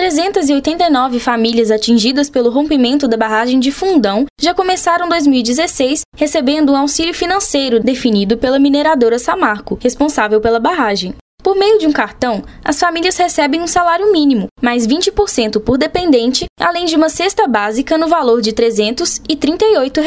389 famílias atingidas pelo rompimento da barragem de Fundão já começaram 2016 recebendo um auxílio financeiro definido pela mineradora Samarco, responsável pela barragem. Por meio de um cartão, as famílias recebem um salário mínimo, mais 20% por dependente, além de uma cesta básica no valor de R$ 338.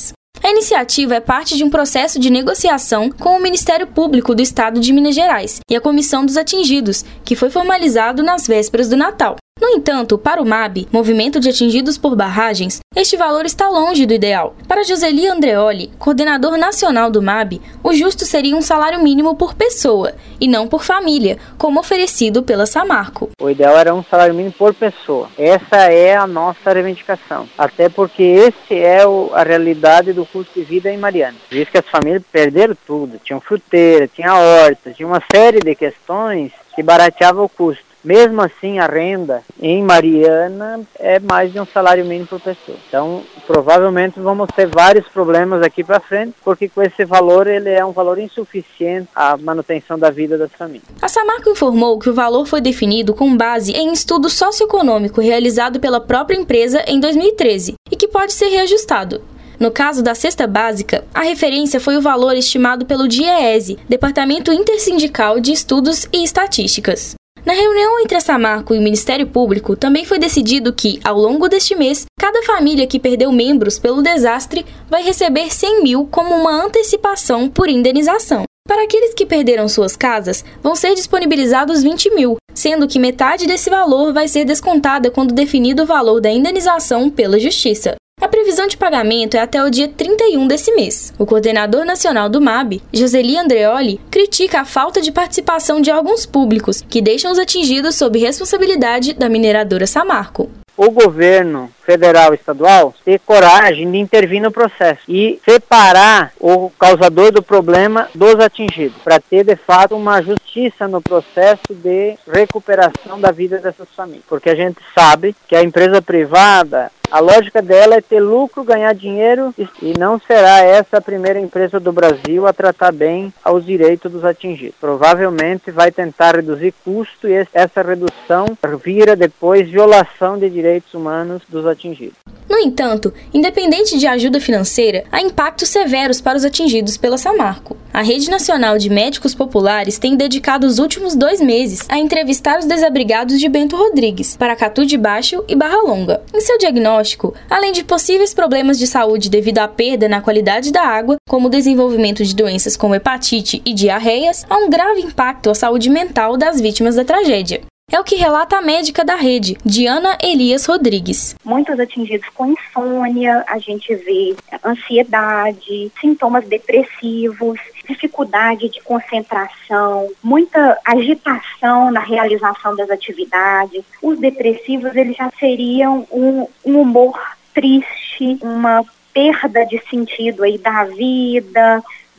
A iniciativa é parte de um processo de negociação com o Ministério Público do Estado de Minas Gerais e a Comissão dos Atingidos, que foi formalizado nas vésperas do Natal. No entanto, para o MAB, Movimento de Atingidos por Barragens, este valor está longe do ideal. Para Joseli Andreoli, coordenador nacional do MAB, o justo seria um salário mínimo por pessoa, e não por família, como oferecido pela Samarco. O ideal era um salário mínimo por pessoa. Essa é a nossa reivindicação. Até porque esse é a realidade do custo de vida em Mariana. Diz que as famílias perderam tudo. Tinham fruteira, tinha horta, tinha uma série de questões que barateavam o custo. Mesmo assim, a renda em Mariana é mais de um salário mínimo por pessoa. Então, provavelmente vamos ter vários problemas aqui para frente, porque com esse valor, ele é um valor insuficiente à manutenção da vida das famílias. A Samarco informou que o valor foi definido com base em estudo socioeconômico realizado pela própria empresa em 2013 e que pode ser reajustado. No caso da cesta básica, a referência foi o valor estimado pelo DIEESE, Departamento Intersindical de Estudos e Estatísticas. Na reunião entre a Samarco e o Ministério Público, também foi decidido que, ao longo deste mês, cada família que perdeu membros pelo desastre vai receber 100 mil como uma antecipação por indenização. Para aqueles que perderam suas casas, vão ser disponibilizados 20 mil, sendo que metade desse valor vai ser descontada quando definido o valor da indenização pela Justiça. A previsão de pagamento é até o dia 31 desse mês. O coordenador nacional do MAB, Joseli Andreoli, critica a falta de participação de órgãos públicos, que deixam os atingidos sob responsabilidade da mineradora Samarco. O governo federal e estadual ter coragem de intervir no processo e separar o causador do problema dos atingidos, para ter de fato uma justiça no processo de recuperação da vida dessas famílias. Porque a gente sabe que a empresa privada, a lógica dela é ter lucro, ganhar dinheiro, e não será essa a primeira empresa do Brasil a tratar bem aos direitos dos atingidos. Provavelmente vai tentar reduzir custo e essa redução vira depois violação de direitos humanos dos atingidos. No entanto, independente de ajuda financeira, há impactos severos para os atingidos pela Samarco. A Rede Nacional de Médicos Populares tem dedicado os últimos 2 meses a entrevistar os desabrigados de Bento Rodrigues, Paracatu de Baixo e Barra Longa. Em seu diagnóstico, além de possíveis problemas de saúde devido à perda na qualidade da água, como o desenvolvimento de doenças como hepatite e diarreias, há um grave impacto à saúde mental das vítimas da tragédia. É o que relata a médica da rede, Diana Elias Rodrigues. Muitos atingidos com insônia, a gente vê ansiedade, sintomas depressivos, dificuldade de concentração, muita agitação na realização das atividades. Os depressivos, eles já seriam um humor triste, uma perda de sentido aí da vida,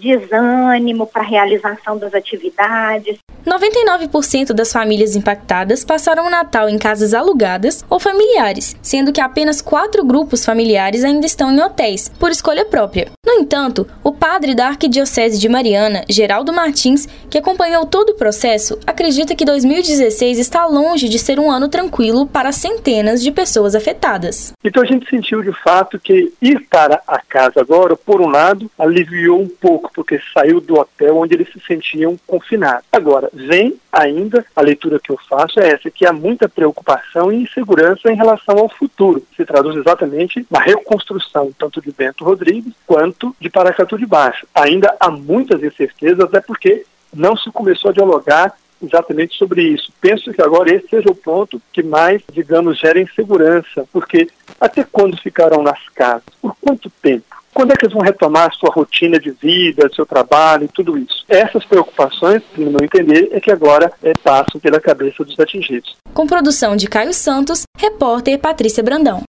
desânimo para a realização das atividades. 99% das famílias impactadas passaram o Natal em casas alugadas ou familiares, sendo que apenas 4 grupos familiares ainda estão em hotéis, por escolha própria. No entanto, o padre da Arquidiocese de Mariana, Geraldo Martins, que acompanhou todo o processo, acredita que 2016 está longe de ser um ano tranquilo para centenas de pessoas afetadas. Então a gente sentiu de fato que ir para a casa agora, por um lado, aliviou um pouco, porque saiu do hotel onde eles se sentiam confinados. Agora, vem ainda, a leitura que eu faço é essa, que há muita preocupação e insegurança em relação ao futuro. Se traduz exatamente na reconstrução, tanto de Bento Rodrigues quanto de Paracatu de Baixo. Ainda há muitas incertezas, até porque não se começou a dialogar exatamente sobre isso. Penso que agora esse seja o ponto que mais, digamos, gera insegurança, porque até quando ficarão nas casas? Por quanto tempo? Quando é que eles vão retomar a sua rotina de vida, seu trabalho e tudo isso? Essas preocupações, no meu entender, é que agora passam pela cabeça dos atingidos. Com produção de Caio Santos, repórter Patrícia Brandão.